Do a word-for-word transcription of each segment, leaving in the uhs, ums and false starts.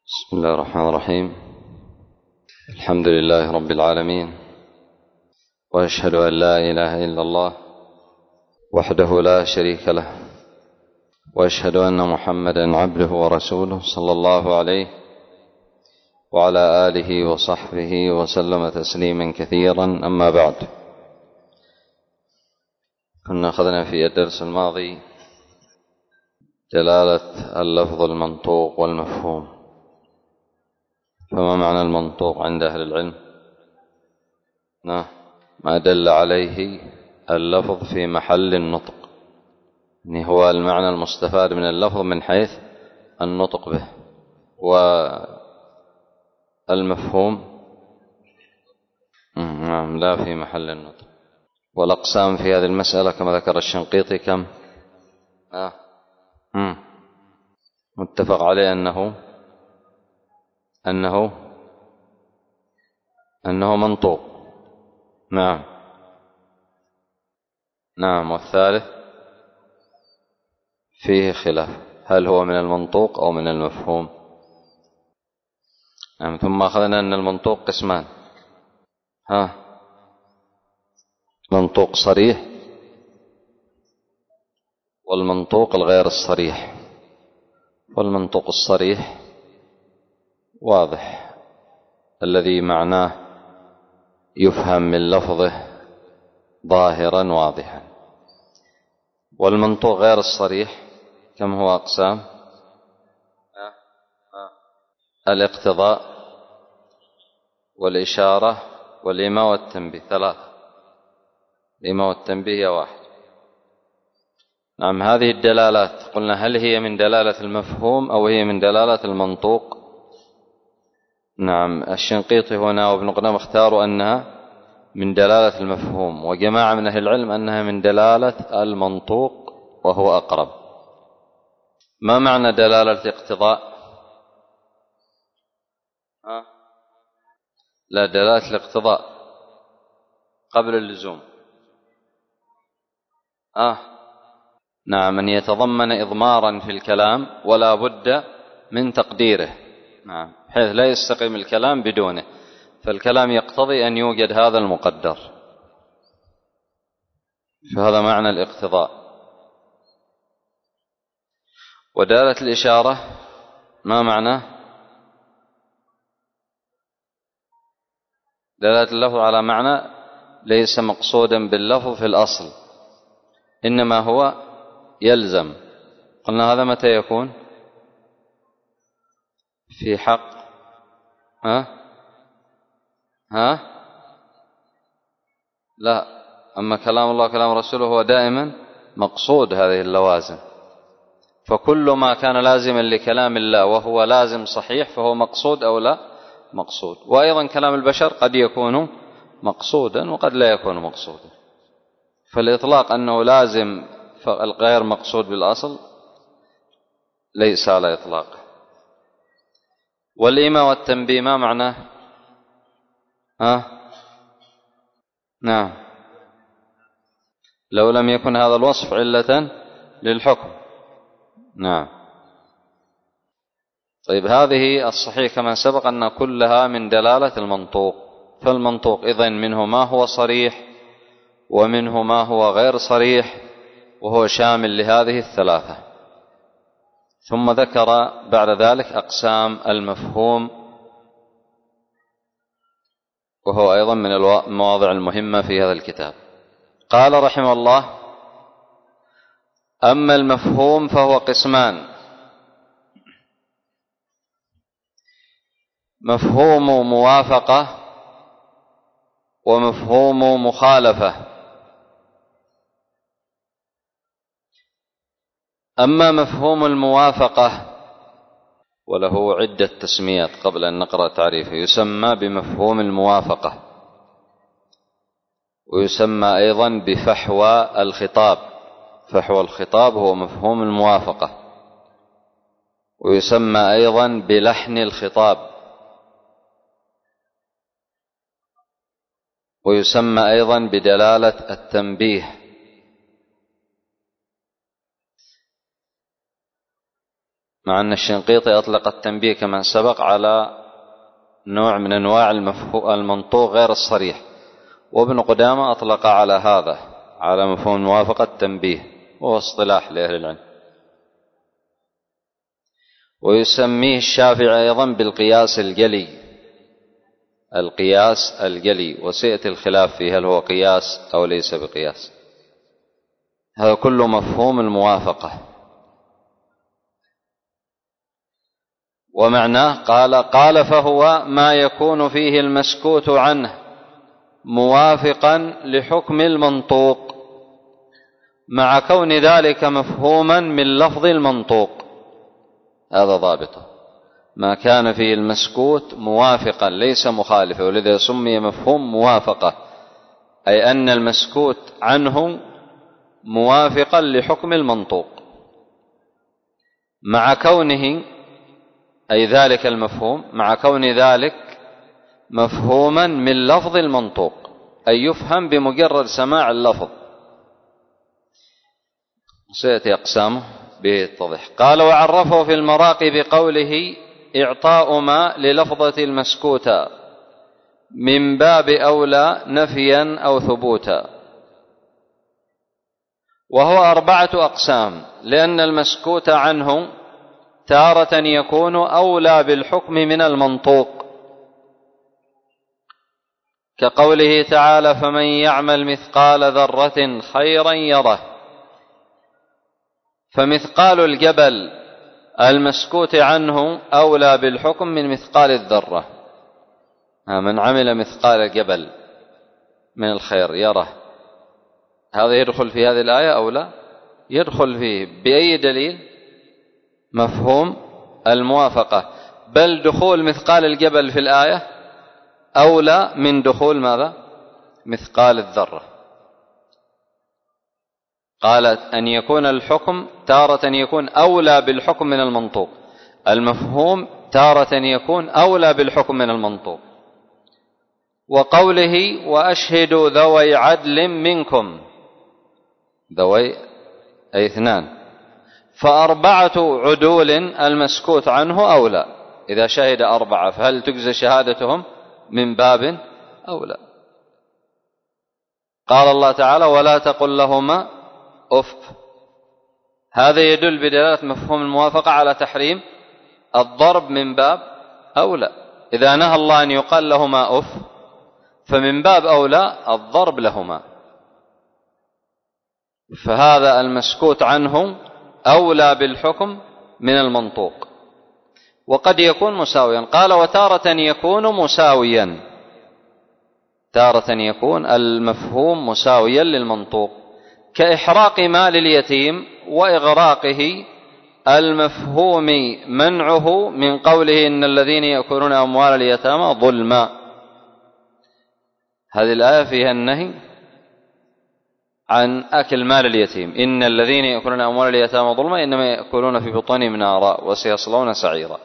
بسم الله الرحمن الرحيم. الحمد لله رب العالمين، وأشهد أن لا إله إلا الله وحده لا شريك له، وأشهد أن محمدا عبده ورسوله صلى الله عليه وعلى آله وصحبه وسلم تسليما كثيرا. أما بعد، كنا أخذنا في الدرس الماضي دلالة اللفظ المنطوق والمفهوم. فما معنى المنطوق عند أهل العلم؟ نعم، ما دل عليه اللفظ في محل النطق، يعني هو المعنى المستفاد من اللفظ من حيث النطق به. والمفهوم نعم لا في محل النطق. والأقسام في هذه المسألة كما ذكر الشنقيطي كم؟ آه. متفق عليه أنه أنه أنه منطوق. نعم نعم. والثالث فيه خلاف، هل هو من المنطوق أو من المفهوم؟ نعم. ثم أخذنا أن المنطوق قسمان، ها منطوق صريح والمنطوق الغير الصريح. والمنطوق الصريح واضح، الذي معناه يفهم من لفظه ظاهرا واضحا. والمنطوق غير الصريح كم هو أقسام؟ الاقتضاء والإشارة والإيماء والتنبيه، ثلاثة. الإيماء والتنبيه هي واحد. نعم. هذه الدلالات قلنا هل هي من دلالة المفهوم أو هي من دلالة المنطوق؟ نعم. الشنقيطي هنا وابن قدامة اختاروا أنها من دلالة المفهوم، وجماعة من أهل العلم أنها من دلالة المنطوق وهو أقرب. ما معنى دلالة الاقتضاء؟ ها؟ لا، دلالة الاقتضاء قبل اللزوم. آه. نعم، أن يتضمن إضمارا في الكلام ولا بد من تقديره، نعم، حيث لا يستقيم الكلام بدونه، فالكلام يقتضي أن يوجد هذا المقدر. فهذا معنى الاقتضاء. ودالة الإشارة ما معنى؟ دلالة اللفظ على معنى ليس مقصودا باللفظ في الأصل، إنما هو يلزم. قلنا هذا متى يكون؟ في حق ها ها لا، أما كلام الله كلام رسوله هو دائما مقصود هذه اللوازم. فكل ما كان لازما لكلام الله وهو لازم صحيح فهو مقصود أو لا مقصود. وأيضا كلام البشر قد يكون مقصودا وقد لا يكون مقصودا. فالإطلاق أنه لازم الغير مقصود بالأصل ليس على إطلاقه. والإيماء والتنبيه ما معناه؟ ها؟ نعم، لو لم يكن هذا الوصف علة للحكم. نعم. طيب، هذه الصحيح كما سبق أن كلها من دلالة المنطوق. فالمنطوق إذن منه ما هو صريح ومنه ما هو غير صريح، وهو شامل لهذه الثلاثة. ثم ذكر بعد ذلك أقسام المفهوم، وهو أيضا من المواضع المهمة في هذا الكتاب. قال رحمه الله: أما المفهوم فهو قسمان: مفهوم موافقة ومفهوم مخالفة. أما مفهوم الموافقة وله عدة تسميات قبل أن نقرأ تعريفه، يسمى بمفهوم الموافقة، ويسمى أيضا بفحوى الخطاب. فحوى الخطاب هو مفهوم الموافقة. ويسمى أيضا بلحن الخطاب. ويسمى أيضا بدلالة التنبيه. مع أن الشنقيطي أطلق التنبيه كما سبق على نوع من أنواع المنطوق غير الصريح، وابن قدامة أطلق على هذا على مفهوم الموافقة التنبيه، وهو اصطلاح لأهل العلم. ويسميه الشافعي أيضا بالقياس الجلي، القياس الجلي، وسيأتي الخلاف فيه هل هو قياس أو ليس بقياس. هذا كله مفهوم الموافقة. ومعناه قال قال فهو ما يكون فيه المسكوت عنه موافقا لحكم المنطوق مع كون ذلك مفهوما من لفظ المنطوق. هذا ضابطه، ما كان فيه المسكوت موافقا ليس مخالفا، ولذا سمي مفهوم موافقة، أي أن المسكوت عنه موافقا لحكم المنطوق مع كونه، أي ذلك المفهوم مع كون ذلك مفهوما من لفظ المنطوق، أي يفهم بمجرد سماع اللفظ. سيأتي أقسامه بيتضح. قال وعرفه في المراقي بقوله إعطاء ما للفظة المسكوتة من باب أولى نفيا أو ثبوتا، وهو أربعة أقسام، لأن المسكوت عنه تارة يكون أولى بالحكم من المنطوق، كقوله تعالى فمن يعمل مثقال ذرة خيرا يره، فمثقال الجبل المسكوت عنه أولى بالحكم من مثقال الذرة. من عمل مثقال الجبل من الخير يره، هذا يدخل في هذه الآية أو لا؟ يدخل فيه. بأي دليل؟ مفهوم الموافقة، بل دخول مثقال الجبل في الآية أولى من دخول ماذا؟ مثقال الذرة. قالت أن يكون الحكم تارة يكون أولى بالحكم من المنطوق، المفهوم تارة يكون أولى بالحكم من المنطوق. وقوله وأشهدوا ذوي عدل منكم، ذوي أي اثنان، فأربعة عدول المسكوت عنه أولى. إذا شهد أربعة فهل تجزى شهادتهم؟ من باب أولى. قال الله تعالى ولا تقل لهما أف، هذا يدل بدلالة مفهوم الموافقة على تحريم الضرب من باب أولى. إذا نهى الله أن يقال لهما أف فمن باب أولى الضرب لهما، فهذا المسكوت عنه أولى بالحكم من المنطوق. وقد يكون مساويا، قال وتارة يكون مساويا، تارة يكون المفهوم مساويا للمنطوق، كإحراق مال اليتيم وإغراقه المفهوم منعه من قوله إن الذين يأكلون أموال اليتامى ظلما. هذه الآية فيها النهي عن أكل مال اليتيم، إن الذين يأكلون أموال اليتامى ظلما إنما يأكلون في بطونهم نارا وسيصلون سعيرا.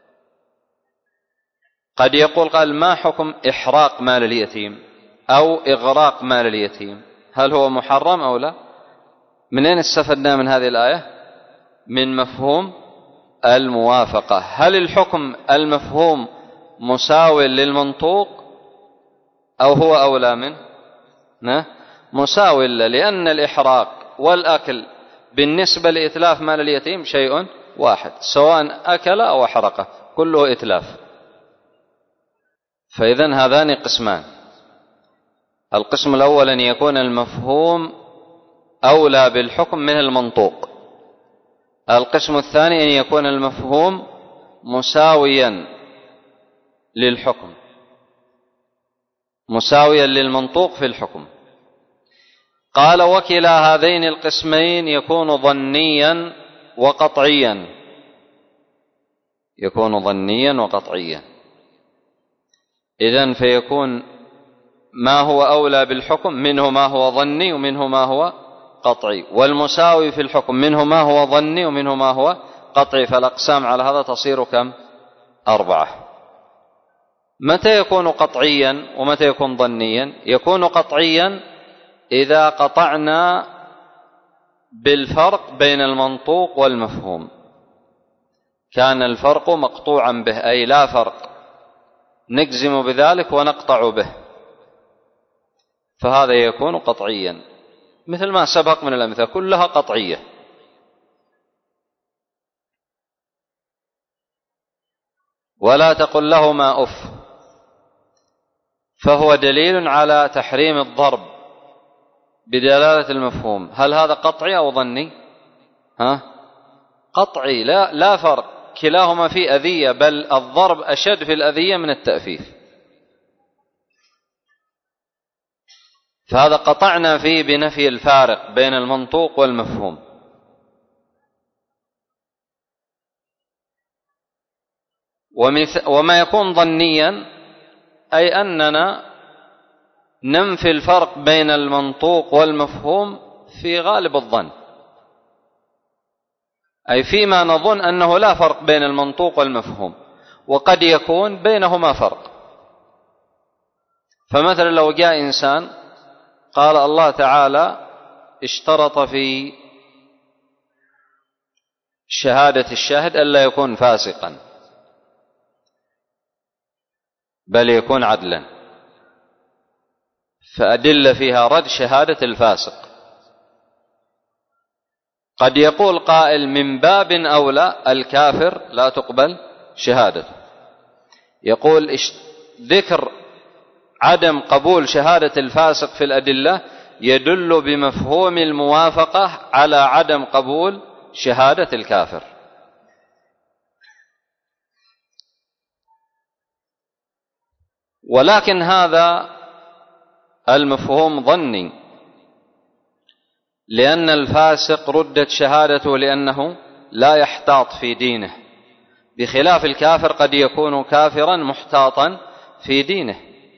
قد يقول قال ما حكم إحراق مال اليتيم أو إغراق مال اليتيم؟ هل هو محرم أو لا؟ من أين استفدنا من هذه الآية؟ من مفهوم الموافقة. هل الحكم المفهوم مساو للمنطوق أو هو أولى منه؟ مساو، لأن الإحراق والأكل بالنسبة لإتلاف مال اليتيم شيء واحد، سواء أكل أو أحرقه كله إتلاف. فإذن هذان قسمان، القسم الأول أن يكون المفهوم أولى بالحكم من المنطوق، القسم الثاني أن يكون المفهوم مساويا للحكم، مساويا للمنطوق في الحكم. قال وكلا هذين القسمين يكون ظنيا وقطعيا، يكون ظنيا وقطعيا. إذن فيكون ما هو أولى بالحكم منه ما هو ظني ومنه ما هو قطعي، والمساوي في الحكم منه ما هو ظني ومنه ما هو قطعي. فالأقسام على هذا تصير كم؟ أربعة. متى يكون قطعيا ومتى يكون ظنيا؟ يكون قطعيا إذا قطعنا بالفرق بين المنطوق والمفهوم، كان الفرق مقطوعا به، أي لا فرق، نجزم بذلك ونقطع به، فهذا يكون قطعيا، مثل ما سبق من الأمثلة كلها قطعية. ولا تقل لهما أف، فهو دليل على تحريم الضرب بدلالة المفهوم. هل هذا قطعي أو ظني؟ ها؟ قطعي، لا, لا فرق، كلاهما في أذية، بل الضرب أشد في الأذية من التأفيف، فهذا قطعنا فيه بنفي الفارق بين المنطوق والمفهوم. وما يكون ظنيا أي أننا ننفي الفرق بين المنطوق والمفهوم في غالب الظن، أي فيما نظن أنه لا فرق بين المنطوق والمفهوم، وقد يكون بينهما فرق. فمثلا لو جاء إنسان قال الله تعالى اشترط في شهادة الشاهد ألا يكون فاسقا بل يكون عدلا، فأدل فيها رد شهادة الفاسق. قد يقول قائل من باب أولى الكافر لا تقبل شهادته، يقول ذكر عدم قبول شهادة الفاسق في الأدلة يدل بمفهوم الموافقة على عدم قبول شهادة الكافر. ولكن هذا المفهوم ظني، لأن الفاسق ردت شهادته لأنه لا يحتاط في دينه، بخلاف الكافر قد يكون كافرا محتاطا في دينه.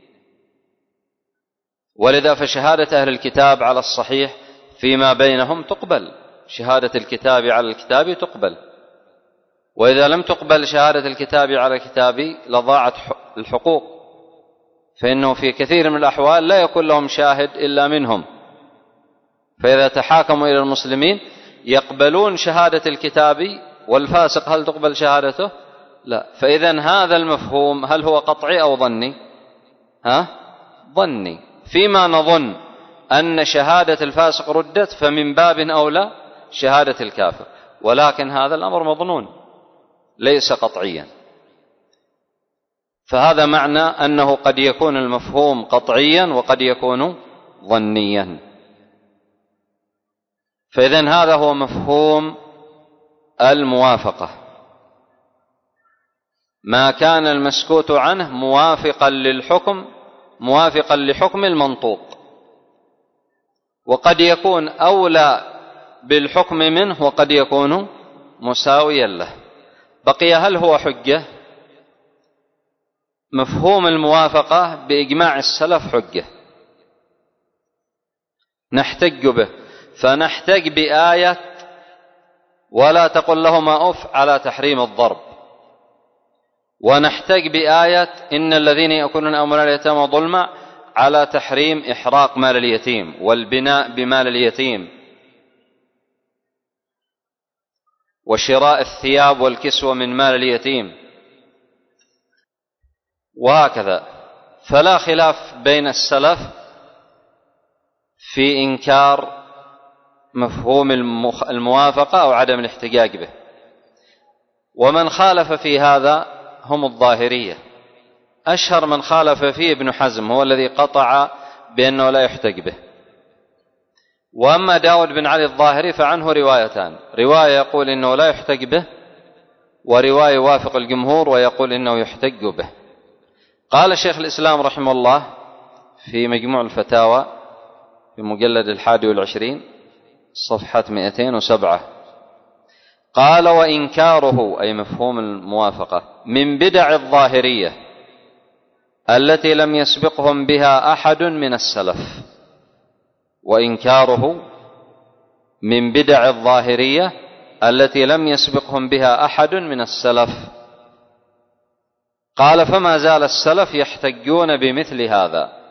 ولذا فشهادة أهل الكتاب على الصحيح فيما بينهم تقبل، شهادة الكتاب على الكتاب تقبل، وإذا لم تقبل شهادة الكتاب على الكتاب لضاعت الحقوق، فإنه في كثير من الأحوال لا يكون لهم شاهد إلا منهم، فإذا تحاكموا إلى المسلمين يقبلون شهادة الكتاب، والفاسق هل تقبل شهادته؟ لا. فإذا هذا المفهوم هل هو قطعي أو ظني؟ ها؟ ظني. فيما نظن أن شهادة الفاسق ردت فمن باب أولى شهادة الكافر، ولكن هذا الأمر مظنون ليس قطعيا. فهذا معنى أنه قد يكون المفهوم قطعيا وقد يكون ظنيا. فإذن هذا هو مفهوم الموافقة، ما كان المسكوت عنه موافقا للحكم موافقا لحكم المنطوق، وقد يكون أولى بالحكم منه وقد يكون مساويا له. بقي هل هو حجة؟ مفهوم الموافقة بإجماع السلف حجة نحتج به، فنحتج بآية ولا تقل لهما أف على تحريم الضرب، ونحتج بآية إن الذين يأكلون أموال اليتامى ظلما على تحريم إحراق مال اليتيم والبناء بمال اليتيم وشراء الثياب والكسوة من مال اليتيم، وهكذا. فلا خلاف بين السلف في إنكار مفهوم الموافقة أو عدم الاحتجاج به. ومن خالف في هذا هم الظاهرية، أشهر من خالف فيه ابن حزم، هو الذي قطع بأنه لا يحتج به. وأما داود بن علي الظاهري فعنه روايتان، رواية يقول إنه لا يحتج به، ورواية يوافق الجمهور ويقول إنه يحتج به. قال شيخ الإسلام رحمه الله في مجموع الفتاوى في مجلد الحادي والعشرين صفحة مئتين وسبعة، قال وإنكاره أي مفهوم الموافقة من بدع الظاهرية التي لم يسبقهم بها أحد من السلف، وإنكاره من بدع الظاهرية التي لم يسبقهم بها أحد من السلف. قال فما زال السلف يحتجون بمثل هذا.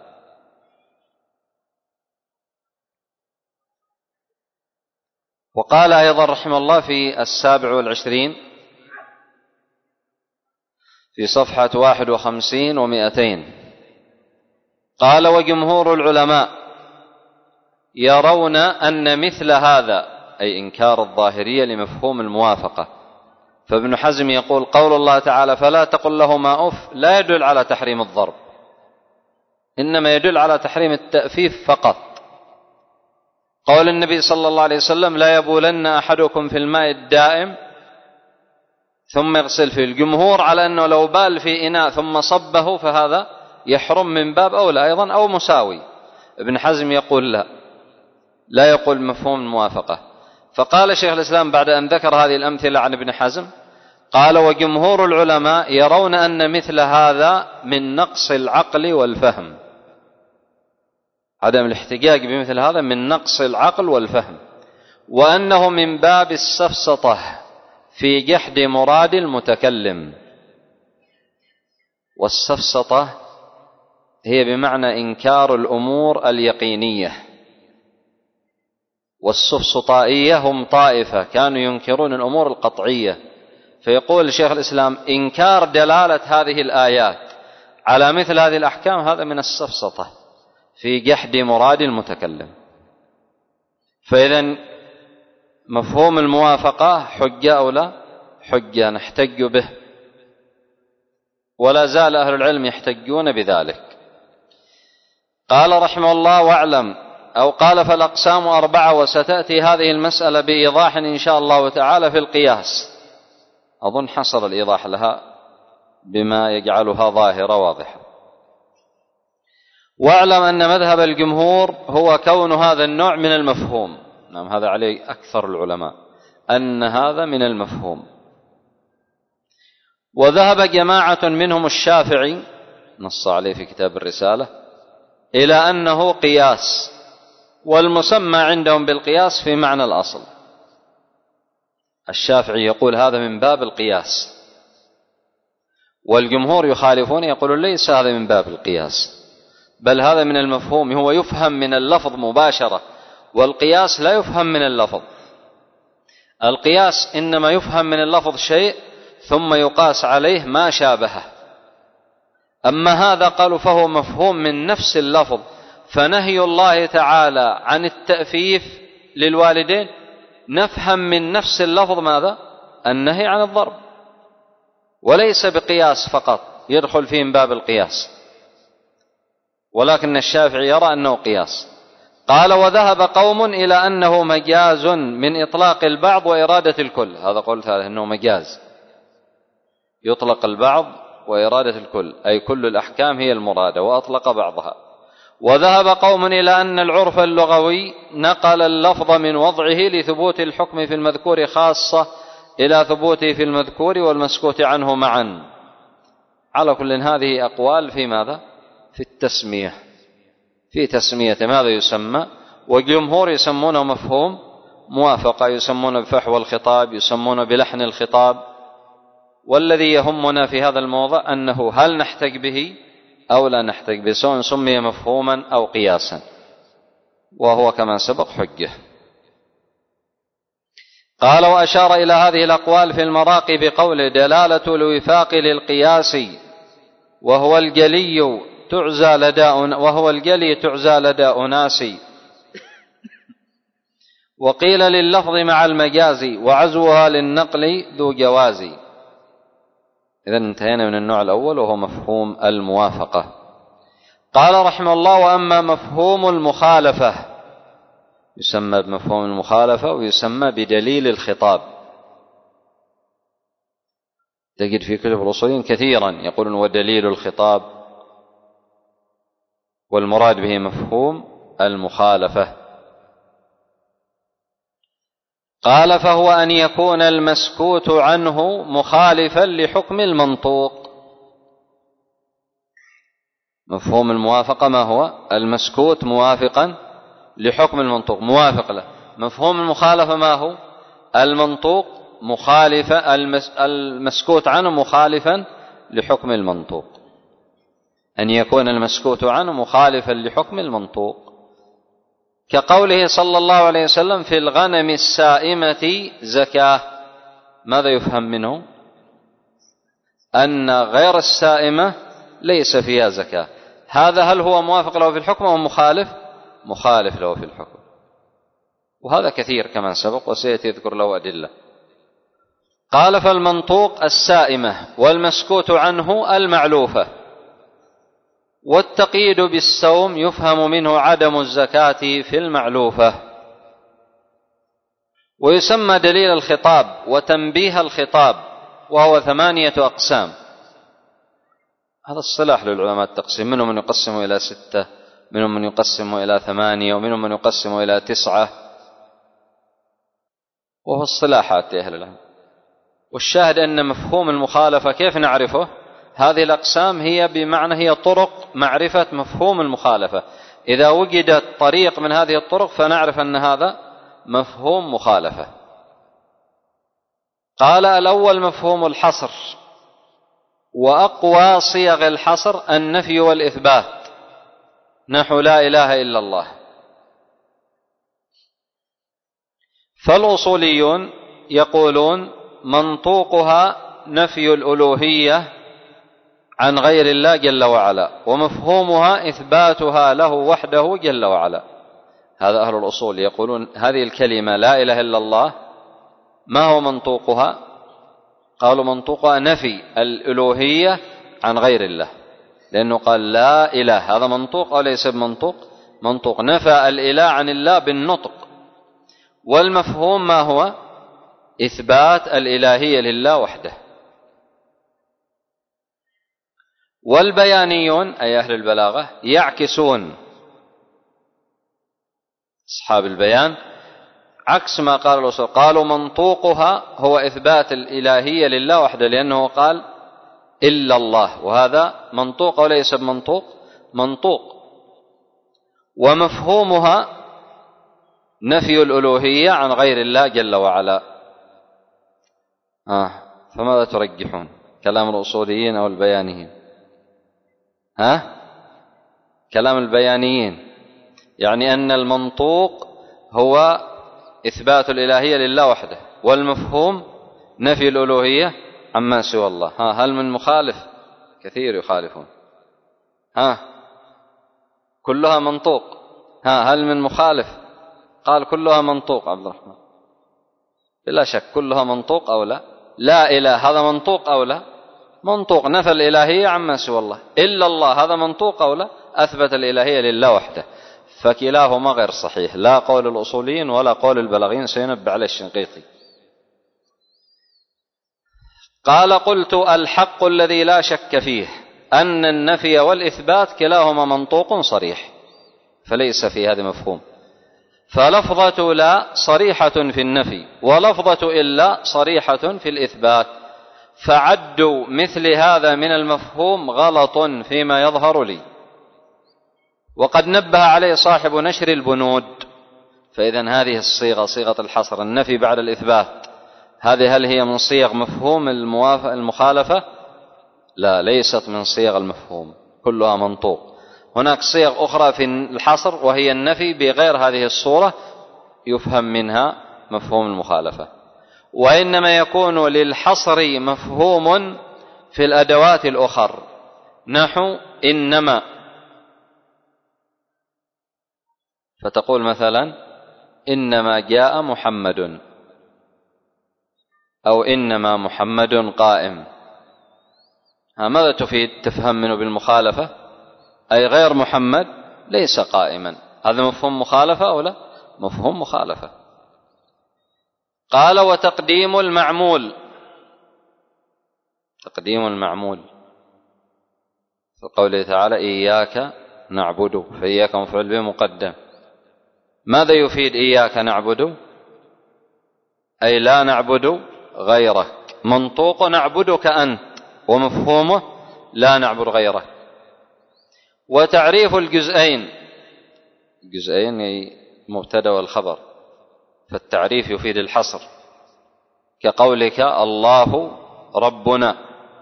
وقال أيضا رحمه الله في السابع والعشرين في صفحة واحد وخمسين ومئتين. قال: وجمهور العلماء يرون أن مثل هذا، أي إنكار الظاهرية لمفهوم الموافقة. فابن حزم يقول: قول الله تعالى فلا تقل لهما أف لا يدل على تحريم الضرب، إنما يدل على تحريم التأفيف فقط. قول النبي صلى الله عليه وسلم: لا يبولن أحدكم في الماء الدائم ثم يغسل فيه. الجمهور على أنه لو بال في إناء ثم صبه فهذا يحرم من باب أولى أيضا أو مساوي. ابن حزم يقول لا، لا يقول مفهوم الموافقة. فقال شيخ الإسلام بعد أن ذكر هذه الأمثلة عن ابن حزم، قال: وجمهور العلماء يرون أن مثل هذا من نقص العقل والفهم. عدم الاحتجاج بمثل هذا من نقص العقل والفهم، وأنه من باب السفسطة في جحد مراد المتكلم. والسفسطة هي بمعنى إنكار الأمور اليقينية، والسفسطائية هم طائفة كانوا ينكرون الأمور القطعية. فيقول شيخ الإسلام: إنكار دلالة هذه الآيات على مثل هذه الأحكام هذا من السفسطة في جحد مراد المتكلم. فإذن مفهوم الموافقة حجة أو لا حجة نحتج به، ولا زال أهل العلم يحتجون بذلك. قال رحمه الله: واعلم، أو قال: فالأقسام أربعة. وستأتي هذه المسألة بإيضاح إن شاء الله تعالى في القياس. أظن حصل الإيضاح لها بما يجعلها ظاهرة واضحة. واعلم أن مذهب الجمهور هو كون هذا النوع من المفهوم. نعم، هذا عليه أكثر العلماء، أن هذا من المفهوم. وذهب جماعة منهم الشافعي نص عليه في كتاب الرسالة إلى أنه قياس، والمسمى عندهم بالقياس في معنى الأصل. الشافعي يقول هذا من باب القياس، والجمهور يخالفون يقولون ليس هذا من باب القياس، بل هذا من المفهوم، هو يفهم من اللفظ مباشرة، والقياس لا يفهم من اللفظ. القياس إنما يفهم من اللفظ شيء ثم يقاس عليه ما شابهه. أما هذا قالوا فهو مفهوم من نفس اللفظ. فنهي الله تعالى عن التأفيف للوالدين نفهم من نفس اللفظ ماذا؟ النهي عن الضرب، وليس بقياس فقط يدخل فيه من باب القياس، ولكن الشافعي يرى أنه قياس. قال: وذهب قوم إلى أنه مجاز من إطلاق البعض وإرادة الكل. هذا قول ثالث، أنه مجاز يطلق البعض وإرادة الكل، أي كل الأحكام هي المرادة وأطلق بعضها. وذهب قوم إلى أن العرف اللغوي نقل اللفظ من وضعه لثبوت الحكم في المذكور خاصة إلى ثبوته في المذكور والمسكوت عنه معا. على كل هذه أقوال في ماذا؟ في التسمية، في تسمية ماذا يسمى. والجمهور يسمونه مفهوم موافقة، يسمونه بفحوى الخطاب، يسمونه بلحن الخطاب. والذي يهمنا في هذا الموضع أنه هل نحتج به أو لا نحتج به، سواء سمي مفهوما أو قياسا، وهو كما سبق حجة. قال: وأشار إلى هذه الأقوال في المراقي بقوله: دلالة الوفاق للقياس وهو الجلي تعزى لدى وهو الجلي تعزى لدى أناس. وقيل لللفظ مع المجاز وعزوها للنقل ذو جواز. إذن انتهينا من النوع الأول وهو مفهوم الموافقة. قال رحمه الله: وأما مفهوم المخالفة يسمى بمفهوم المخالفة ويسمى بدليل الخطاب. تجد في كتب الأصوليين كثيرا يقولون ودليل الخطاب، والمراد به مفهوم المخالفة. قال: فهو أن يكون المسكوت عنه مخالفا لحكم المنطوق. مفهوم الموافقة ما هو؟ المسكوت موافقا لحكم المنطوق، موافق له. مفهوم المخالفة ما هو؟ المنطوق مخالفة، المسكوت عنه مخالفا لحكم المنطوق. أن يكون المسكوت عنه مخالفا لحكم المنطوق، كقوله صلى الله عليه وسلم: في الغنم السائمة زكاة. ماذا يفهم منه؟ أن غير السائمة ليس فيها زكاة. هذا هل هو موافق له في الحكم أو مخالف؟ مخالف له في الحكم، وهذا كثير كما سبق وسيأتي يذكر له أدلة. قال: فالمنطوق السائمة، والمسكوت عنه المعلوفة. والتقييد بالسوم يفهم منه عدم الزكاة في المعلوفة. ويسمى دليل الخطاب وتنبيه الخطاب، وهو ثمانية أقسام. هذا الصلاح للعلماء التقسيم، منهم من يقسمه إلى ستة، منهم من يقسمه إلى ثمانية، ومنهم من يقسمه إلى تسعة، وهو الصلاحات أهل العلم. والشاهد أن مفهوم المخالفة كيف نعرفه؟ هذه الأقسام هي بمعنى هي طرق معرفة مفهوم المخالفة. إذا وجدت طريق من هذه الطرق فنعرف أن هذا مفهوم مخالفة. قال: الأول مفهوم الحصر، وأقوى صيغ الحصر النفي والإثبات، نحو لا إله إلا الله. فالأصوليون يقولون منطوقها نفي الألوهية عن غير الله جل وعلا، ومفهومها إثباتها له وحده جل وعلا. هذا أهل الأصول يقولون هذه الكلمة لا إله إلا الله ما هو منطوقها؟ قالوا منطوقها نفي الألوهية عن غير الله، لأنه قال لا إله، هذا منطوق أو ليس بمنطوق؟ منطوق، نفى الإله عن الله بالنطق. والمفهوم ما هو؟ إثبات الإلهية لله وحده. والبيانيون أي أهل البلاغة يعكسون، أصحاب البيان، عكس ما قال الأصول. قالوا منطوقها هو إثبات الإلهية لله وحده، لأنه قال إلا الله، وهذا منطوق وليس بمنطوق؟ منطوق. ومفهومها نفي الألوهية عن غير الله جل وعلا. آه فماذا ترجحون، كلام الأصوليين أو البيانيين؟ ها؟ كلام البيانيين، يعني أن المنطوق هو إثبات الإلهية لله وحده، والمفهوم نفي الألوهية عما سوى الله. ها هل من مخالف؟ كثير يخالفون. ها كلها منطوق. ها هل من مخالف؟ قال كلها منطوق. عبد الرحمن بلا شك كلها منطوق أو لا؟ لا إله هذا منطوق أو لا؟ منطوق، نفى الإلهية عما سوى الله. إلا الله هذا منطوق أو لا؟ أثبت الإلهية لله وحده. فكلاهما غير صحيح، لا قول الأصوليين ولا قول البلاغيين، سينبه عليه الشنقيطي. قال: قلت الحق الذي لا شك فيه أن النفي والإثبات كلاهما منطوق صريح، فليس في هذا مفهوم. فلفظة لا صريحة في النفي، ولفظة إلا صريحة في الإثبات، فعدوا مثل هذا من المفهوم غلط فيما يظهر لي، وقد نبه عليه صاحب نشر البنود. فإذن هذه الصيغة، صيغة الحصر، النفي بعد الإثبات، هذه هل هي من صيغ مفهوم المخالفة؟ لا، ليست من صيغ المفهوم، كلها منطوق. هناك صيغ أخرى في الحصر وهي النفي بغير هذه الصورة يفهم منها مفهوم المخالفة. وإنما يكون للحصر مفهوم في الأدوات الأخر، نحو إنما، فتقول مثلا إنما جاء محمد، أو إنما محمد قائم. ماذا تفيد؟ تفهم منه بالمخالفة، أي غير محمد ليس قائما. هذا مفهوم مخالفة أو لا؟ مفهوم مخالفة. قال: وتقديم المعمول، تقديم المعمول في قوله تعالى إياك نعبد، فإياك مفعول به مقدم. ماذا يفيد إياك نعبد؟ أي لا نعبد غيرك. منطوق نعبدك أنت، ومفهومه لا نعبد غيرك. وتعريف الجزئين، الجزئين مبتدأ والخبر، فالتعريف يفيد الحصر، كقولك الله ربنا،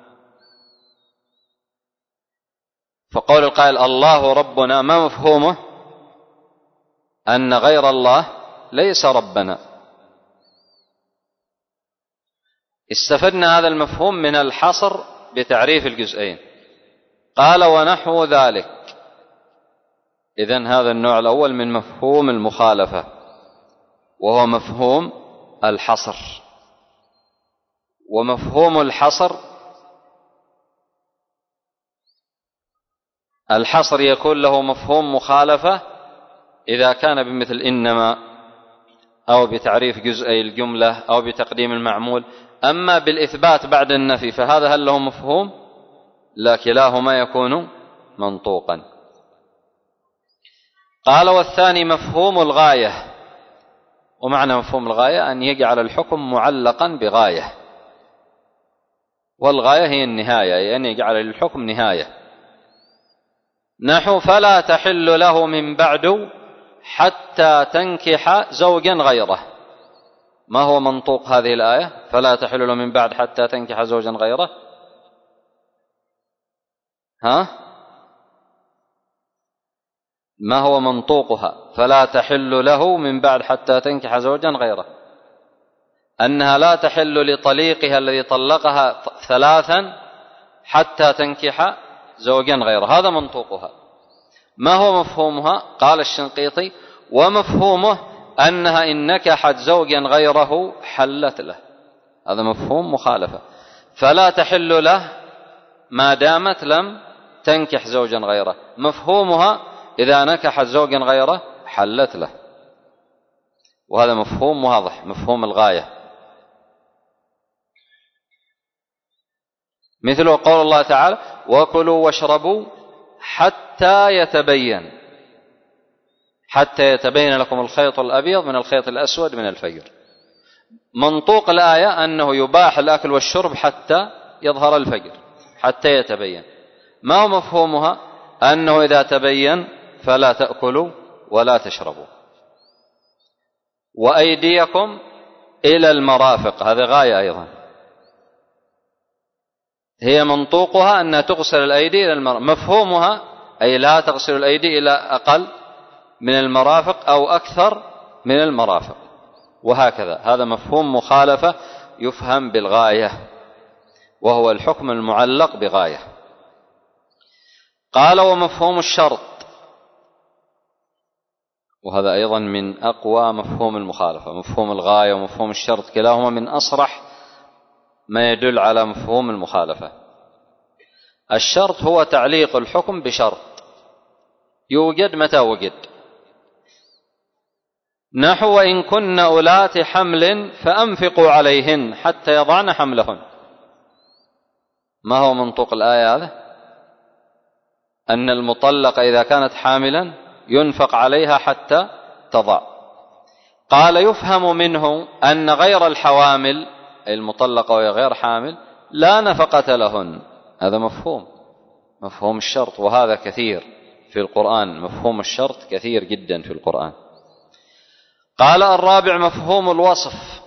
فقول القائل الله ربنا ما مفهومه؟ أن غير الله ليس ربنا. استفدنا هذا المفهوم من الحصر بتعريف الجزئين. قال ونحو ذلك. إذن هذا النوع الأول من مفهوم المخالفة، وهو مفهوم الحصر. ومفهوم الحصر الحصر يكون له مفهوم مخالفة إذا كان بمثل إنما، أو بتعريف جزئي الجملة، أو بتقديم المعمول. أما بالإثبات بعد النفي فهذا هل له مفهوم؟ لا، كلاهما يكون منطوقا. قال والثاني مفهوم الغاية. ومعنى مفهوم الغاية أن يجعل الحكم معلقا بغاية، والغاية هي النهاية، يعني يجعل الحكم نهاية. نحو فلا تحل له من بعد حتى تنكح زوجا غيره. ما هو منطوق هذه الآية؟ فلا تحل له من بعد حتى تنكح زوجا غيره. ها؟ ما هو منطوقها؟ فلا تحل له من بعد حتى تنكح زوجا غيره. أنها لا تحل لطليقها الذي طلقها ثلاثا حتى تنكح زوجا غيره، هذا منطوقها. ما هو مفهومها؟ قال الشنقيطي ومفهومه أنها إن نكحت زوجا غيره حلت له. هذا مفهوم مخالفة. فلا تحل له ما دامت لم تنكح زوجا غيره. مفهومها إذا نكحت زوجا غيره حلت له. وهذا مفهوم واضح، مفهوم الغاية. مثل قول الله تعالى وكلوا واشربوا حتى يتبين حتى يتبين لكم الخيط الأبيض من الخيط الأسود من الفجر. منطوق الآية أنه يباح الأكل والشرب حتى يظهر الفجر، حتى يتبين. ما هو مفهومها؟ أنه إذا تبين فلا تأكلوا ولا تشربوا. وأيديكم إلى المرافق، هذا غاية أيضا، هي منطوقها أنها تغسل الأيدي إلى المرافق. مفهومها أي لا تغسل الأيدي إلى أقل من المرافق أو أكثر من المرافق، وهكذا. هذا مفهوم مخالفة يفهم بالغاية، وهو الحكم المعلق بغاية. قال ومفهوم الشرط، وهذا أيضا من أقوى مفهوم المخالفة. مفهوم الغاية ومفهوم الشرط كلاهما من أصرح ما يدل على مفهوم المخالفة. الشرط هو تعليق الحكم بشرط يوجد متى وجد. نحو وإن كن أولات حمل فأنفقوا عليهن حتى يضعن حملهن. ما هو منطوق الآية هذا؟ أن المطلقة إذا كانت حاملا ينفق عليها حتى تضع. قال يفهم منه أن غير الحوامل أي المطلقة وهي غير حامل لا نفقة لهن. هذا مفهوم مفهوم الشرط، وهذا كثير في القرآن. مفهوم الشرط كثير جدا في القرآن. قال الرابع مفهوم الوصف.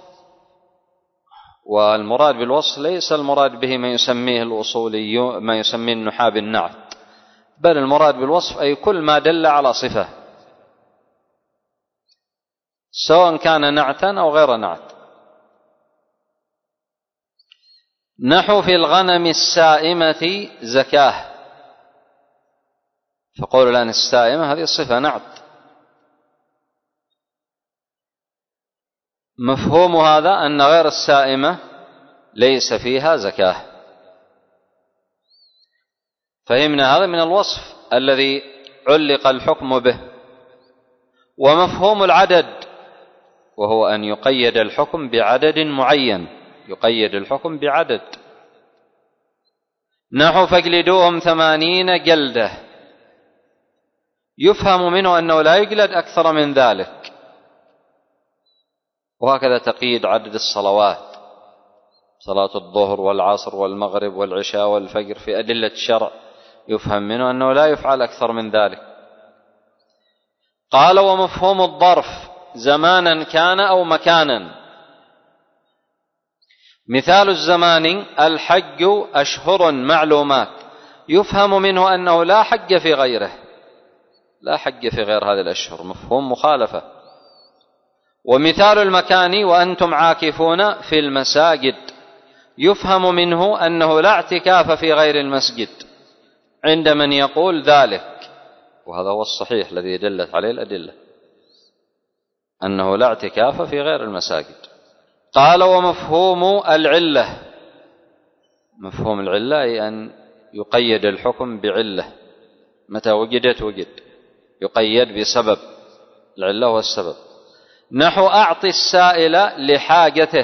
والمراد بالوصف ليس المراد به ما يسميه الأصولي ما يسميه النحاة بالنعت، بل المراد بالوصف أي كل ما دل على صفة، سواء كان نعتا أو غير نعت. نحو في الغنم السائمة زكاة، فقول الآن السائمة هذه الصفة نعت. مفهوم هذا أن غير السائمة ليس فيها زكاة. فهمنا هذا من الوصف الذي علق الحكم به. ومفهوم العدد، وهو أن يقيد الحكم بعدد معين، يقيد الحكم بعدد. نحو فاجلدوهم ثمانين جلدة، يفهم منه أنه لا يجلد أكثر من ذلك. وهكذا تقييد عدد الصلوات، صلاة الظهر والعصر والمغرب والعشاء والفجر في أدلة الشرع، يفهم منه أنه لا يفعل أكثر من ذلك. قال ومفهوم الظرف زمانا كان أو مكانا. مثال الزمان الحج أشهر معلومات، يفهم منه أنه لا حج في غيره، لا حج في غير هذه الأشهر، مفهوم مخالفة. ومثال المكان وأنتم عاكفون في المساجد، يفهم منه أنه لا اعتكاف في غير المسجد عند من يقول ذلك، وهذا هو الصحيح الذي دلت عليه الأدلة أنه لا اعتكاف في غير المساجد. قال: ومفهوم العلة، مفهوم العلة أي أن يقيد الحكم بعلة، متى وجدت وجد، يقيد بسبب، العلة هو السبب. نحو أعطي السائل لحاجته،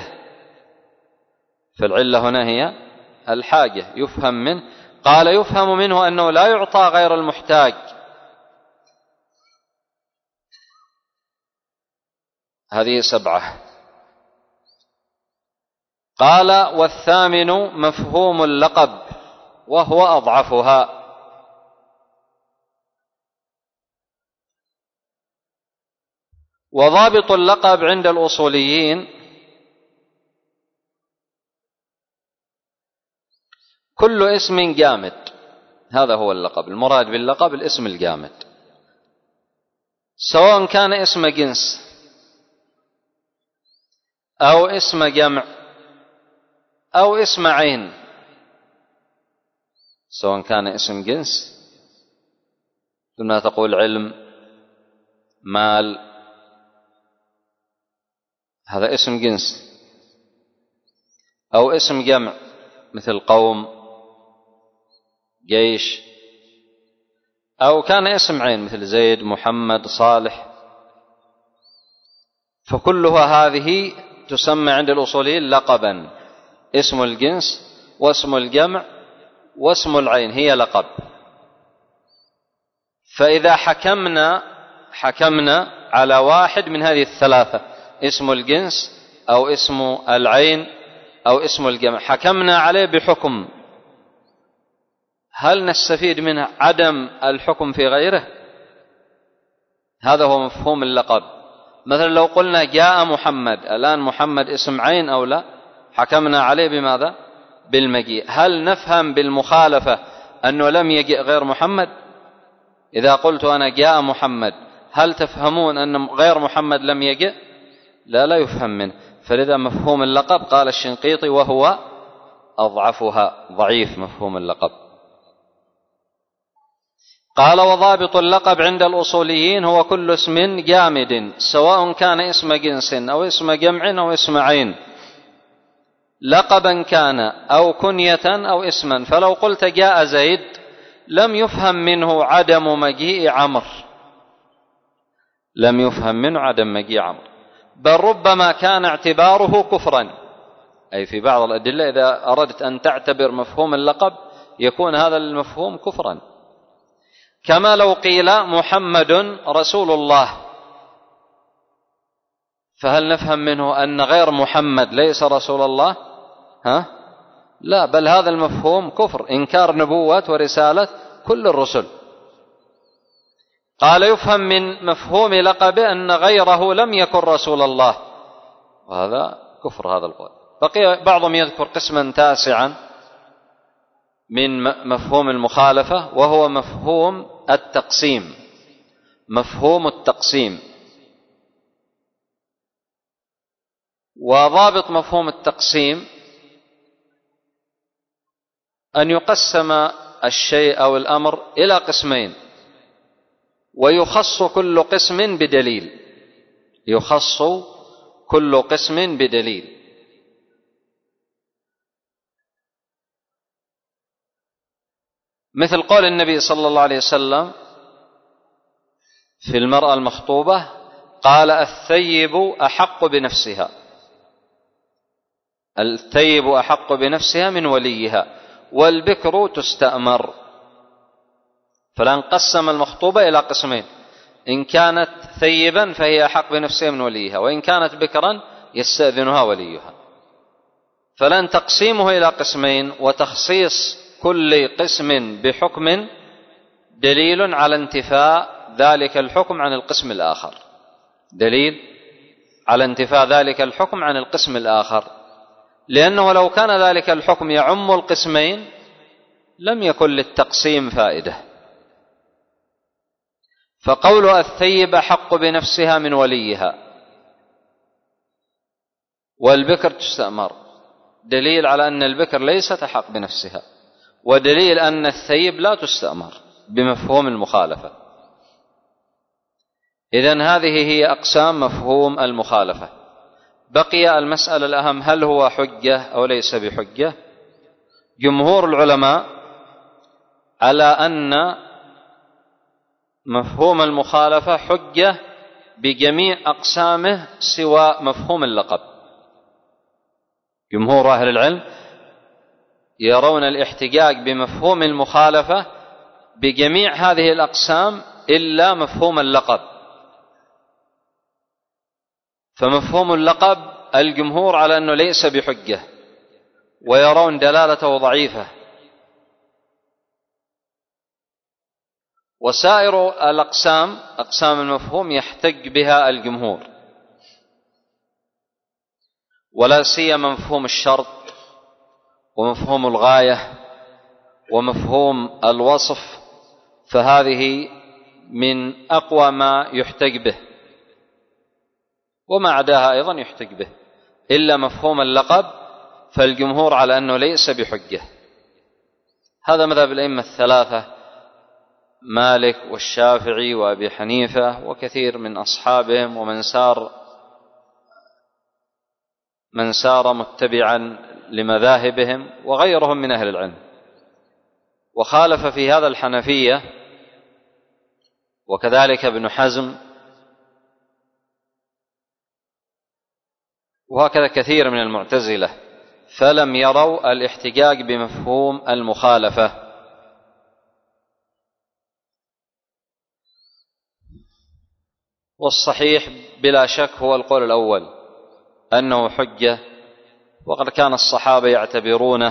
فالعلة هنا هي الحاجة، يفهم منه. قال: يفهم منه أنه لا يعطى غير المحتاج. هذه سبعة. قال: والثامن مفهوم اللقب، وهو أضعفها. وضابط اللقب عند الأصوليين كل اسم جامد، هذا هو اللقب، المراد باللقب الاسم الجامد، سواء كان اسم جنس أو اسم جمع أو اسم عين، سواء كان اسم جنس كما تقول علم، مال، هذا اسم جنس، أو اسم جمع مثل قوم، جيش، أو كان اسم عين مثل زيد، محمد، صالح، فكلها هذه تسمى عند الأصوليين لقبا، اسم الجنس واسم الجمع واسم العين هي لقب. فإذا حكمنا حكمنا على واحد من هذه الثلاثة، اسم الجنس أو اسم العين أو اسم الجمع، حكمنا عليه بحكم، هل نستفيد منه عدم الحكم في غيره؟ هذا هو مفهوم اللقب. مثلا لو قلنا جاء محمد، الآن محمد اسم عين أو لا؟ حكمنا عليه بماذا؟ بالمجيء. هل نفهم بالمخالفة أنه لم يجئ غير محمد؟ إذا قلت أنا جاء محمد، هل تفهمون أن غير محمد لم يجئ؟ لا، لا يفهم منه. فلذا مفهوم اللقب قال الشنقيطي وهو أضعفها، ضعيف مفهوم اللقب. قال: وضابط اللقب عند الأصوليين هو كل اسم جامد، سواء كان اسم جنس أو اسم جمع أو اسم عين، لقبا كان أو كنية أو اسما. فلو قلت جاء زيد لم يفهم منه عدم مجيء عمرو، لم يفهم منه عدم مجيء عمرو، بل ربما كان اعتباره كفرا. أي في بعض الأدلة إذا أردت أن تعتبر مفهوم اللقب يكون هذا المفهوم كفرا. كما لو قيل محمد رسول الله، فهل نفهم منه أن غير محمد ليس رسول الله؟ ها؟ لا، بل هذا المفهوم كفر، إنكار نبوة ورسالة كل الرسل. قال: يفهم من مفهوم لقبه أن غيره لم يكن رسول الله، وهذا كفر هذا القول. بقي بعضهم يذكر قسما تاسعا من مفهوم المخالفة، وهو مفهوم التقسيم، مفهوم التقسيم. وضابط مفهوم التقسيم أن يقسم الشيء أو الأمر إلى قسمين، ويخص كل قسم بدليل، يخص كل قسم بدليل. مثل قول النبي صلى الله عليه وسلم في المرأة المخطوبة، قال: الثيب أحق بنفسها، الثيب أحق بنفسها من وليها، والبكر تستأمر. فلان قسم المخطوبة إلى قسمين، إن كانت ثيبا فهي أحق بنفسها من وليها، وإن كانت بكرا يستأذنها وليها. فلان تقسيمه إلى قسمين وتخصيص كل قسم بحكم دليل على انتفاء ذلك الحكم عن القسم الآخر، دليل على انتفاء ذلك الحكم عن القسم الآخر، لأنه لو كان ذلك الحكم يعم القسمين لم يكن للتقسيم فائدة. فقول الثيب حق بنفسها من وليها والبكر تستأمر، دليل على أن البكر ليست أحق بنفسها، ودليل أن الثيب لا تستأمر بمفهوم المخالفة. إذن هذه هي أقسام مفهوم المخالفة. بقي المسألة الأهم، هل هو حجة أو ليس بحجة؟ جمهور العلماء على أن مفهوم المخالفة حجة بجميع أقسامه سوى مفهوم اللقب. جمهور أهل العلم يرون الاحتجاج بمفهوم المخالفة بجميع هذه الأقسام إلا مفهوم اللقب. فمفهوم اللقب الجمهور على أنه ليس بحجة، ويرون دلالته ضعيفة. وسائر الأقسام أقسام المفهوم يحتج بها الجمهور، ولا سيما مفهوم الشرط ومفهوم الغاية ومفهوم الوصف، فهذه من أقوى ما يحتج به، وما عداها أيضا يحتج به، إلا مفهوم اللقب فالجمهور على أنه ليس بحجة. هذا مذهب الأئمة الثلاثة، مالك والشافعي وأبي حنيفة وكثير من أصحابهم، ومن سار من سار متبعا لمذاهبهم، وغيرهم من أهل العلم. وخالف في هذا الحنفية وكذلك ابن حزم، وهكذا كثير من المعتزلة، فلم يروا الاحتجاج بمفهوم المخالفة. والصحيح بلا شك هو القول الأول، أنه حجة، وقد كان الصحابة يعتبرونه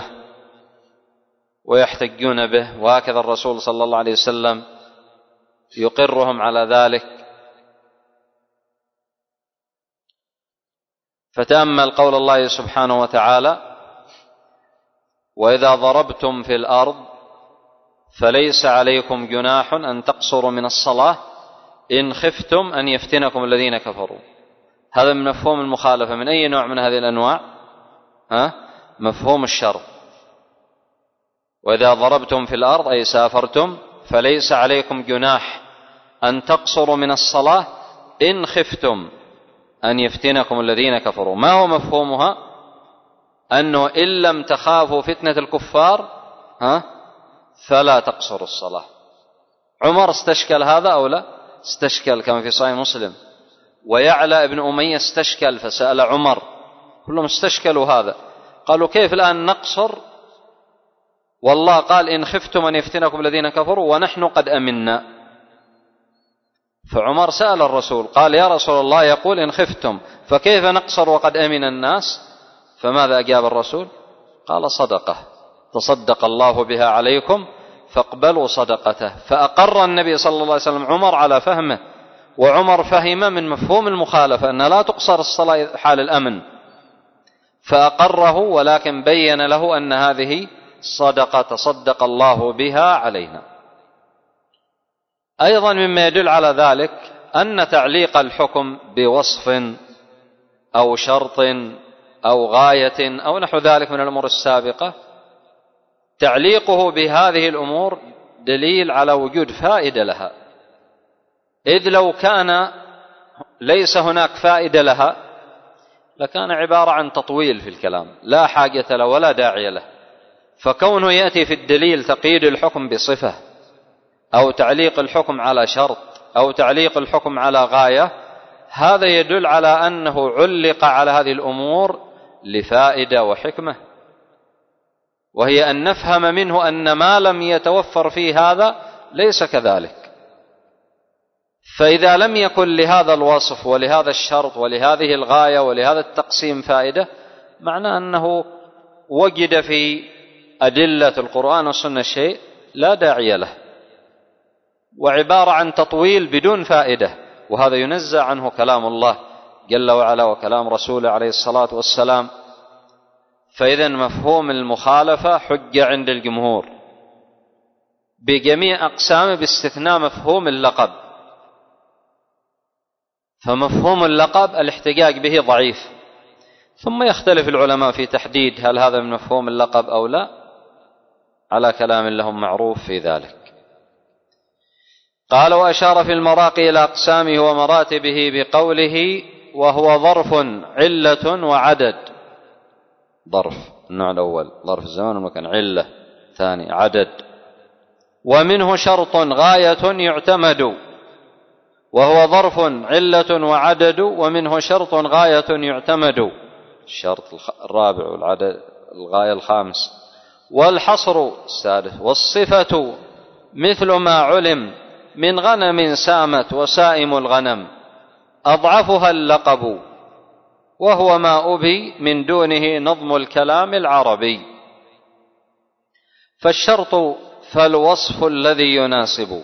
ويحتجون به، وهكذا الرسول صلى الله عليه وسلم يقرهم على ذلك. فتأمل قول الله سبحانه وتعالى: وإذا ضربتم في الأرض فليس عليكم جناح أن تقصروا من الصلاة إن خفتم أن يفتنكم الذين كفروا. هذا من مفهوم المخالفة. من أي نوع من هذه الأنواع؟ ها؟ مفهوم الشرط. وإذا ضربتم في الأرض أي سافرتم فليس عليكم جناح أن تقصروا من الصلاة إن خفتم أن يفتنكم الذين كفروا. ما هو مفهومها؟ أنه إن لم تخافوا فتنة الكفار ها فلا تقصروا الصلاة. عمر استشكل هذا أو لا؟ استشكل، كما في صحيح مسلم. ويعلى ابن أمية استشكل فسأل عمر، كلهم استشكلوا هذا، قالوا: كيف الآن نقصر والله قال إن خفتم أن يفتنكم الذين كفروا ونحن قد أمنا؟ فعمر سأل الرسول قال: يا رسول الله يقول إن خفتم، فكيف نقصر وقد أمن الناس؟ فماذا أجاب الرسول؟ قال: صدقة تصدق الله بها عليكم فاقبلوا صدقته. فأقر النبي صلى الله عليه وسلم عمر على فهمه، وعمر فهم من مفهوم المخالفة أن لا تقصر الصلاة حال الأمن، فأقره، ولكن بين له أن هذه صدقة تصدق الله بها علينا. أيضا مما يدل على ذلك أن تعليق الحكم بوصف أو شرط أو غاية أو نحو ذلك من الأمور السابقة، تعليقه بهذه الأمور دليل على وجود فائدة لها، إذ لو كان ليس هناك فائدة لها لكان عبارة عن تطويل في الكلام لا حاجة له ولا داعي له. فكونه يأتي في الدليل تقييد الحكم بصفة أو تعليق الحكم على شرط أو تعليق الحكم على غاية، هذا يدل على أنه علق على هذه الأمور لفائدة وحكمة، وهي أن نفهم منه أن ما لم يتوفر فيه هذا ليس كذلك. فإذا لم يكن لهذا الوصف ولهذا الشرط ولهذه الغاية ولهذا التقسيم فائدة، معنى أنه وجد في أدلة القرآن والسنة شيء لا داعي له، وعبارة عن تطويل بدون فائدة، وهذا ينزع عنه كلام الله جل وعلا وكلام رسوله عليه الصلاة والسلام. فإذا مفهوم المخالفة حجة عند الجمهور بجميع أقسامه باستثناء مفهوم اللقب. فمفهوم اللقب الاحتجاج به ضعيف، ثم يختلف العلماء في تحديد هل هذا من مفهوم اللقب أو لا، على كلام لهم معروف في ذلك. قال: وأشار في المراقي إلى أقسامه ومراتبه بقوله: وهو ظرف علة وعدد. ظرف النوع الأول ظرف الزمان والمكان، علة ثاني عدد. ومنه شرط غاية يعتمد، وهو ظرف علة وعدد، ومنه شرط غاية يعتمد. الشرط الرابع والعدد الغاية الخامس. والحصر السادس. والصفة مثل ما علم من غنم سامت وسائم الغنم، أضعفها اللقب، وهو ما أبي من دونه نظم الكلام العربي. فالشرط فالوصف الذي يناسب،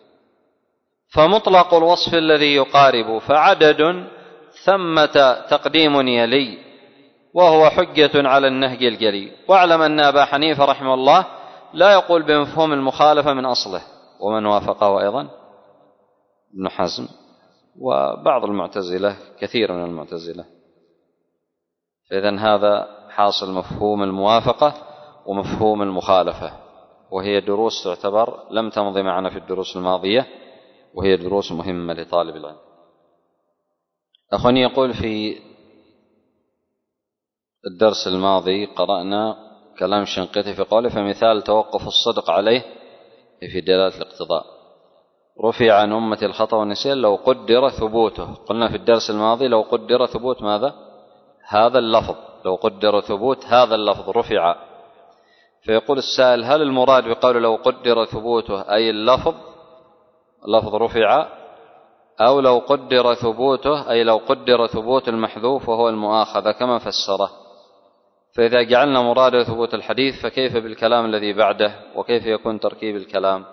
فمطلق الوصف الذي يقارب، فعدد ثمة تقديم يلي، وهو حجة على النهج الجلي. واعلم أن أبا حنيفة رحمه الله لا يقول بمفهوم المخالفة من أصله، ومن وافقه أيضا ابن حزم وبعض المعتزلة، كثير من المعتزلة. فإذن هذا حاصل مفهوم الموافقة ومفهوم المخالفة، وهي دروس تعتبر لم تمضي معنا في الدروس الماضية، وهي دروس مهمة لطالب العلم. أخواني يقول: في الدرس الماضي قرأنا كلام الشنقيطي في قوله: فمثال توقف الصدق عليه في دلالة الاقتضاء، رفع عن أمة الخطأ والنسيان لو قدر ثبوته. قلنا في الدرس الماضي لو قدر ثبوت ماذا؟ هذا اللفظ، لو قدر ثبوت هذا اللفظ رفع. فيقول السائل: هل المراد بقول لو قدر ثبوته أي اللفظ لفظ رفع، أو لو قدر ثبوته أي لو قدر ثبوت المحذوف وهو المؤاخذة كما فسره؟ فإذا جعلنا مراد ثبوت الحديث فكيف بالكلام الذي بعده، وكيف يكون تركيب الكلام؟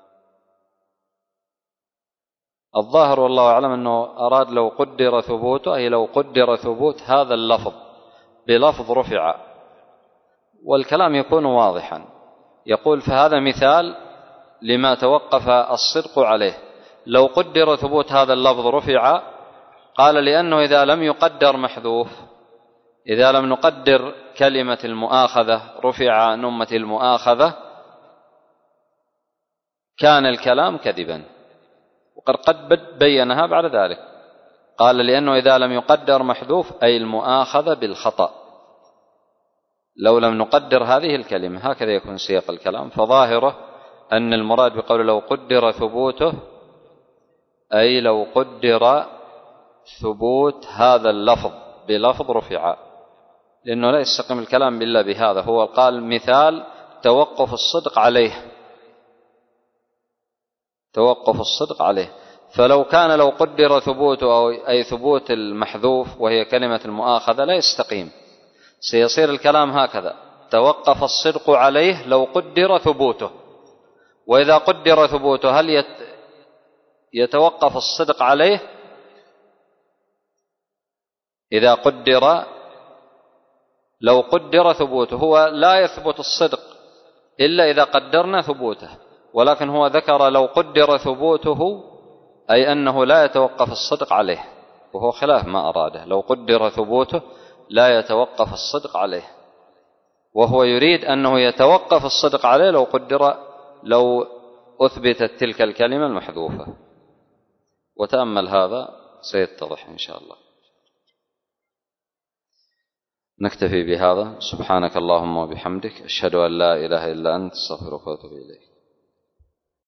الظاهر والله أعلم أنه أراد لو قدر ثبوته أي لو قدر ثبوت هذا اللفظ بلفظ رفع، والكلام يكون واضحا. يقول: فهذا مثال لما توقف الصدق عليه. لو قدر ثبوت هذا اللفظ رفع، قال لأنه إذا لم يقدر محذوف، إذا لم نقدر كلمة المؤاخذة رفع عن أمة المؤاخذة، كان الكلام كذبا، وقد قد بينها بعد ذلك. قال لأنه إذا لم يقدر محذوف أي المؤاخذة بالخطأ، لو لم نقدر هذه الكلمة، هكذا يكون سياق الكلام. فظاهره أن المراد بقول لو قدر ثبوته أي لو قدر ثبوت هذا اللفظ بلفظ رفع، لأنه لا يستقيم الكلام إلا بهذا. هو قال مثال توقف الصدق عليه، توقف الصدق عليه. فلو كان لو قدر ثبوته أو أي ثبوت المحذوف وهي كلمة المؤاخذة لا يستقيم، سيصير الكلام هكذا: توقف الصدق عليه لو قدر ثبوته. وإذا قدر ثبوته هل يتوقف الصدق عليه؟ إذا قدر لو قدر ثبوته، هو لا يثبت الصدق إلا إذا قدرنا ثبوته، ولكن هو ذكر لو قدر ثبوته أي أنه لا يتوقف الصدق عليه، وهو خلاف ما أراده. لو قدر ثبوته لا يتوقف الصدق عليه، وهو يريد أنه يتوقف الصدق عليه لو قدر لو أثبتت تلك الكلمة المحذوفة. وتأمل هذا سيتضح إن شاء الله. نكتفي بهذا. سبحانك اللهم وبحمدك، أشهد أن لا إله إلا أنت، استغفرك وأتوب إليك.